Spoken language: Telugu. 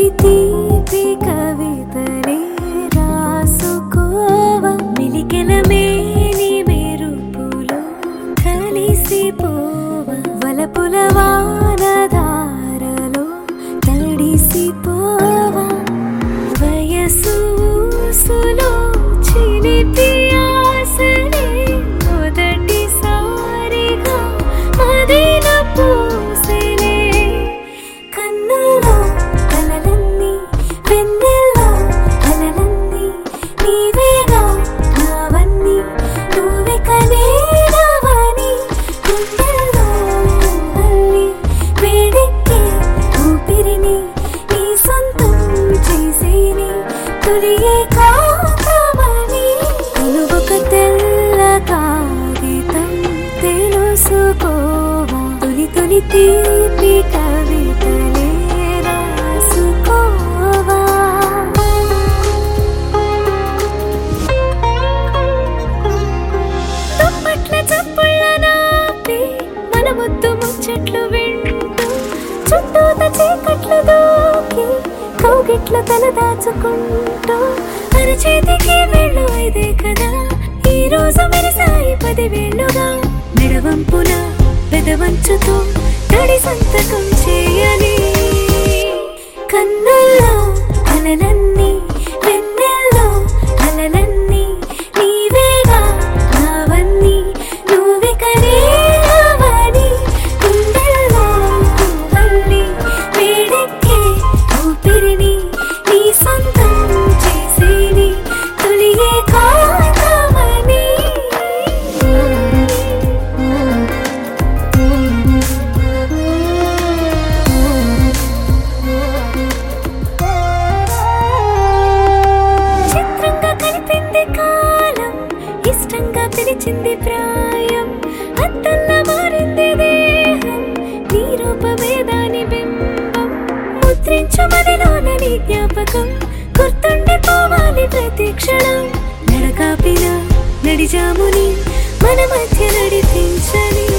తొలి తీపి కవితలే రాసుకోవా మిలికెల మేని మెరుపులో కలిసిపోవా వలపుల వానధారలో తడిసిపోవా వయసులో చిలిపి ఆశలే మొదటిసారిగా మదిన పూసెలే కన్నుల్లో కలలన్నీ వెన్నెల్లో కలలన్నీ నీవేగా నావన్నీ నువ్వే కనేనవని గుండెల్లో మళ్ళీ వేడెక్కే ఊపిరిని నీ సొంతం చేసేని తొలి ఏకాంతమని నువ్వొక తెల్ల కాగితం తెలుసుకోవా తొలి తొలి తీపి కవితలే రాసుకోవా దుప్పట్ల చప్పుళ్ళ నాపి మన ముద్దు ముచ్చట్లు వింటూ చుట్టూత చీకట్లు దూకి కౌగిట్లో తల దాచుకుంటూ అరచేతికి వెళ్ళు ఇదే కదా ఈ రోజు మెరిసాయి 10 వేళ్ళుగా మెడవంపున పెదవంచుతో తడి సంతకం చేయని కన్నుల్లో కలలన్నీ వెన్నెల్లో కలలన్నీ నీవేగా నావన్నీ నువ్వే కనేనవని గుండెల్లో మళ్ళీ వేడెక్కే ఊపిరిని నీ సొంతం చేసేని తొలి ఏకాంతమని చిత్రంగా కలిపింది కాలం ఇష్టంగా పిలిచింది ప్రాయం అద్దల్లా మారింది దేహం నీ రూపమే దాని బింబం ముద్రించు మదిలోన నీ జ్ఞాపకం గుర్తుండిపోవాలి ప్రతి క్షణం నడకాపిన నడిజాముని మన మధ్య నడిపించని